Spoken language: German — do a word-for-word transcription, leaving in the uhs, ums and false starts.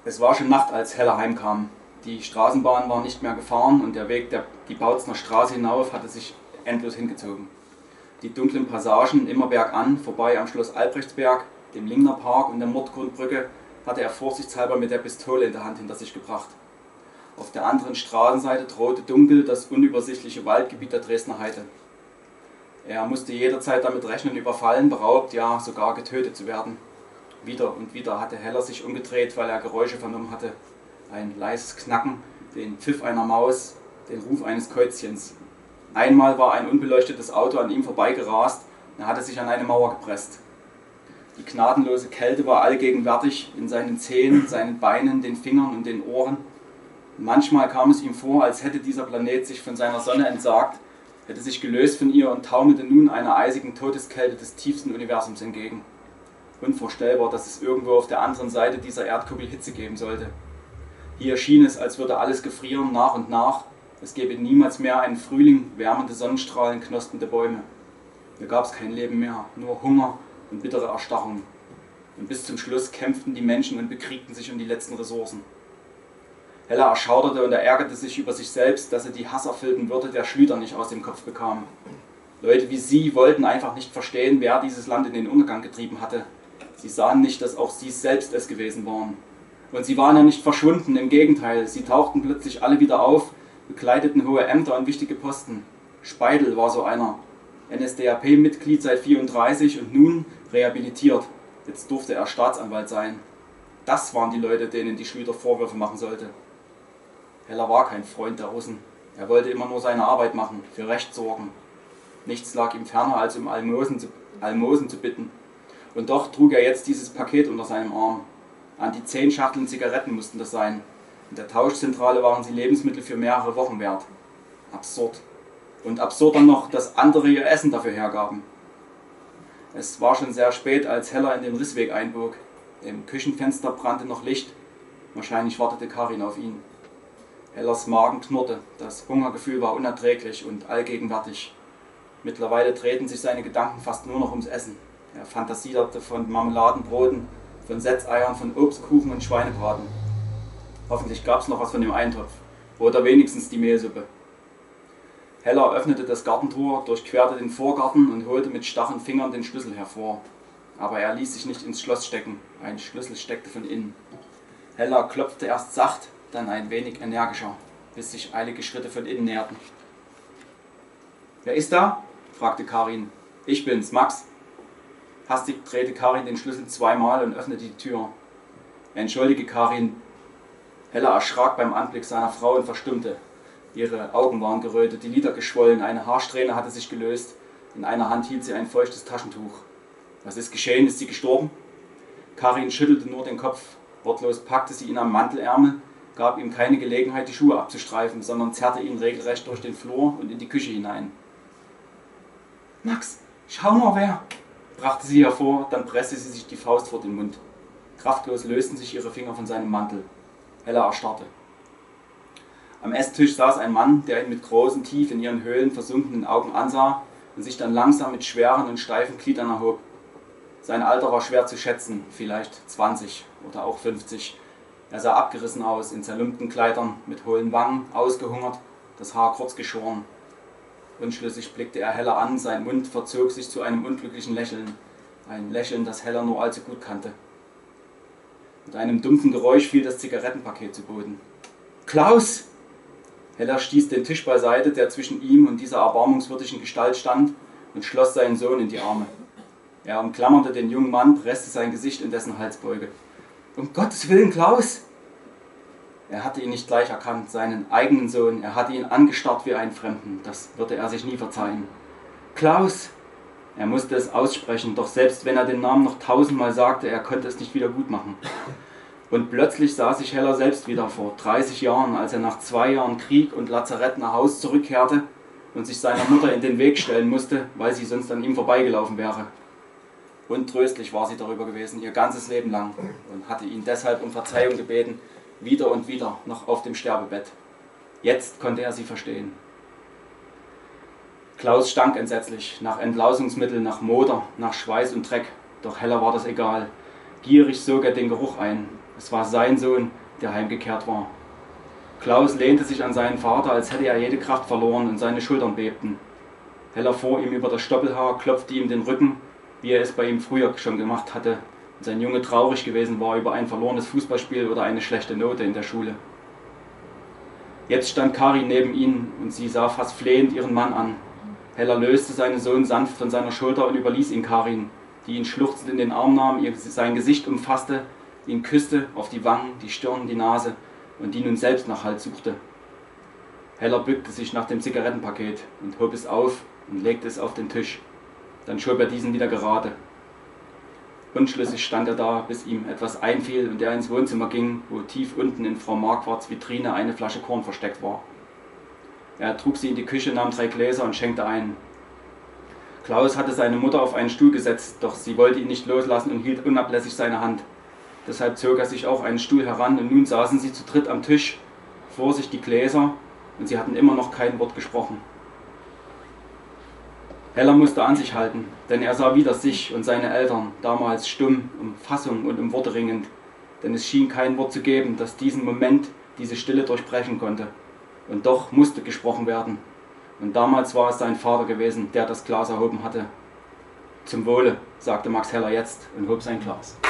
Es war schon Nacht, als Heller heimkam. Die Straßenbahn war nicht mehr gefahren und der Weg der, die Bautzner Straße hinauf hatte sich endlos hingezogen. Die dunklen Passagen immer bergan, vorbei am Schloss Albrechtsberg, dem Lingner Park und der Mordgrundbrücke, hatte er vorsichtshalber mit der Pistole in der Hand hinter sich gebracht. Auf der anderen Straßenseite drohte dunkel das unübersichtliche Waldgebiet der Dresdner Heide. Er musste jederzeit damit rechnen, überfallen, beraubt, ja sogar getötet zu werden. Wieder und wieder hatte Heller sich umgedreht, weil er Geräusche vernommen hatte. Ein leises Knacken, den Pfiff einer Maus, den Ruf eines Käuzchens. Einmal war ein unbeleuchtetes Auto an ihm vorbeigerast und er hatte sich an eine Mauer gepresst. Die gnadenlose Kälte war allgegenwärtig in seinen Zehen, seinen Beinen, den Fingern und den Ohren. Und manchmal kam es ihm vor, als hätte dieser Planet sich von seiner Sonne entsagt, hätte sich gelöst von ihr und taumelte nun einer eisigen Todeskälte des tiefsten Universums entgegen. Unvorstellbar, dass es irgendwo auf der anderen Seite dieser Erdkugel Hitze geben sollte. Hier schien es, als würde alles gefrieren, nach und nach. Es gäbe niemals mehr einen Frühling, wärmende Sonnenstrahlen, knospende Bäume. Hier gab es kein Leben mehr, nur Hunger und bittere Erstarrung. Und bis zum Schluss kämpften die Menschen und bekriegten sich um die letzten Ressourcen. Heller erschauderte und er ärgerte sich über sich selbst, dass er die hasserfüllten Worte der Schlüter nicht aus dem Kopf bekam. Leute wie sie wollten einfach nicht verstehen, wer dieses Land in den Untergang getrieben hatte. Sie sahen nicht, dass auch sie selbst es gewesen waren. Und sie waren ja nicht verschwunden, im Gegenteil, sie tauchten plötzlich alle wieder auf, bekleideten hohe Ämter und wichtige Posten. Speidel war so einer, N S D A P-Mitglied seit vierunddreißig und nun rehabilitiert. Jetzt durfte er Staatsanwalt sein. Das waren die Leute, denen die Schlüter Vorwürfe machen sollte. Heller war kein Freund der Russen. Er wollte immer nur seine Arbeit machen, für Recht sorgen. Nichts lag ihm ferner, als um Almosen zu, Almosen zu bitten. Und doch trug er jetzt dieses Paket unter seinem Arm. An die zehn Schachteln Zigaretten mussten das sein. In der Tauschzentrale waren sie Lebensmittel für mehrere Wochen wert. Absurd. Und absurder noch, dass andere ihr Essen dafür hergaben. Es war schon sehr spät, als Heller in den Rissweg einbog. Im Küchenfenster brannte noch Licht. Wahrscheinlich wartete Karin auf ihn. Hellers Magen knurrte. Das Hungergefühl war unerträglich und allgegenwärtig. Mittlerweile drehten sich seine Gedanken fast nur noch ums Essen. Er fantasierte von Marmeladenbroten, von Setzeiern, von Obstkuchen und Schweinebraten. Hoffentlich gab es noch was von dem Eintopf. Oder wenigstens die Mehlsuppe. Heller öffnete das Gartentor, durchquerte den Vorgarten und holte mit starren Fingern den Schlüssel hervor. Aber er ließ sich nicht ins Schloss stecken. Ein Schlüssel steckte von innen. Heller klopfte erst sacht, dann ein wenig energischer, bis sich eilige Schritte von innen näherten. »Wer ist da?« fragte Karin. »Ich bin's, Max.« Hastig drehte Karin den Schlüssel zweimal und öffnete die Tür. »Entschuldige, Karin.« Heller erschrak beim Anblick seiner Frau und verstummte. Ihre Augen waren gerötet, die Lider geschwollen, eine Haarsträhne hatte sich gelöst. In einer Hand hielt sie ein feuchtes Taschentuch. »Was ist geschehen? Ist sie gestorben?« Karin schüttelte nur den Kopf. Wortlos packte sie ihn am Mantelärmel, gab ihm keine Gelegenheit, die Schuhe abzustreifen, sondern zerrte ihn regelrecht durch den Flur und in die Küche hinein. »Max, schau nur wer!« brachte sie hervor, dann presste sie sich die Faust vor den Mund. Kraftlos lösten sich ihre Finger von seinem Mantel. Heller erstarrte. Am Esstisch saß ein Mann, der ihn mit großen, tief in ihren Höhlen versunkenen Augen ansah und sich dann langsam mit schweren und steifen Gliedern erhob. Sein Alter war schwer zu schätzen, vielleicht zwanzig oder auch fünfzig. Er sah abgerissen aus, in zerlumpten Kleidern, mit hohlen Wangen, ausgehungert, das Haar kurz geschoren. Unschlüssig blickte er Heller an, sein Mund verzog sich zu einem unglücklichen Lächeln, ein Lächeln, das Heller nur allzu gut kannte. Mit einem dumpfen Geräusch fiel das Zigarettenpaket zu Boden. »Klaus!« Heller stieß den Tisch beiseite, der zwischen ihm und dieser erbarmungswürdigen Gestalt stand, und schloss seinen Sohn in die Arme. Er umklammerte den jungen Mann, presste sein Gesicht in dessen Halsbeuge. »Um Gottes Willen, Klaus!« Er hatte ihn nicht gleich erkannt, seinen eigenen Sohn. Er hatte ihn angestarrt wie einen Fremden. Das würde er sich nie verzeihen. »Klaus!« Er musste es aussprechen, doch selbst wenn er den Namen noch tausendmal sagte, er konnte es nicht wieder gut machen. Und plötzlich sah sich Heller selbst wieder vor dreißig Jahren, als er nach zwei Jahren Krieg und Lazarett nach Haus zurückkehrte und sich seiner Mutter in den Weg stellen musste, weil sie sonst an ihm vorbeigelaufen wäre. Untröstlich war sie darüber gewesen, ihr ganzes Leben lang, und hatte ihn deshalb um Verzeihung gebeten, wieder und wieder, noch auf dem Sterbebett. Jetzt konnte er sie verstehen. Klaus stank entsetzlich, nach Entlausungsmittel, nach Moder, nach Schweiß und Dreck, doch Heller war das egal. Gierig sog er den Geruch ein. Es war sein Sohn, der heimgekehrt war. Klaus lehnte sich an seinen Vater, als hätte er jede Kraft verloren und seine Schultern bebten. Hella fuhr ihm über das Stoppelhaar, klopfte ihm den Rücken, wie er es bei ihm früher schon gemacht hatte, und sein Junge traurig gewesen war über ein verlorenes Fußballspiel oder eine schlechte Note in der Schule. Jetzt stand Karin neben ihnen und sie sah fast flehend ihren Mann an. Hella löste seinen Sohn sanft von seiner Schulter und überließ ihn Karin, die ihn schluchzend in den Arm nahm, ihr sein Gesicht umfasste, ihn küsste auf die Wangen, die Stirn, die Nase und die nun selbst nach Halt suchte. Hella bückte sich nach dem Zigarettenpaket und hob es auf und legte es auf den Tisch. Dann schob er diesen wieder gerade. Unschlüssig stand er da, bis ihm etwas einfiel und er ins Wohnzimmer ging, wo tief unten in Frau Marquards Vitrine eine Flasche Korn versteckt war. Er trug sie in die Küche, nahm drei Gläser und schenkte ein. Klaus hatte seine Mutter auf einen Stuhl gesetzt, doch sie wollte ihn nicht loslassen und hielt unablässig seine Hand. Deshalb zog er sich auch einen Stuhl heran und nun saßen sie zu dritt am Tisch, vor sich die Gläser, und sie hatten immer noch kein Wort gesprochen. Hella musste an sich halten, denn er sah wieder sich und seine Eltern, damals stumm, um Fassung und um Worte ringend, denn es schien kein Wort zu geben, das diesen Moment, diese Stille durchbrechen konnte. Und doch musste gesprochen werden. Und damals war es sein Vater gewesen, der das Glas erhoben hatte. Zum Wohle, sagte Max Heller jetzt und hob sein Glas.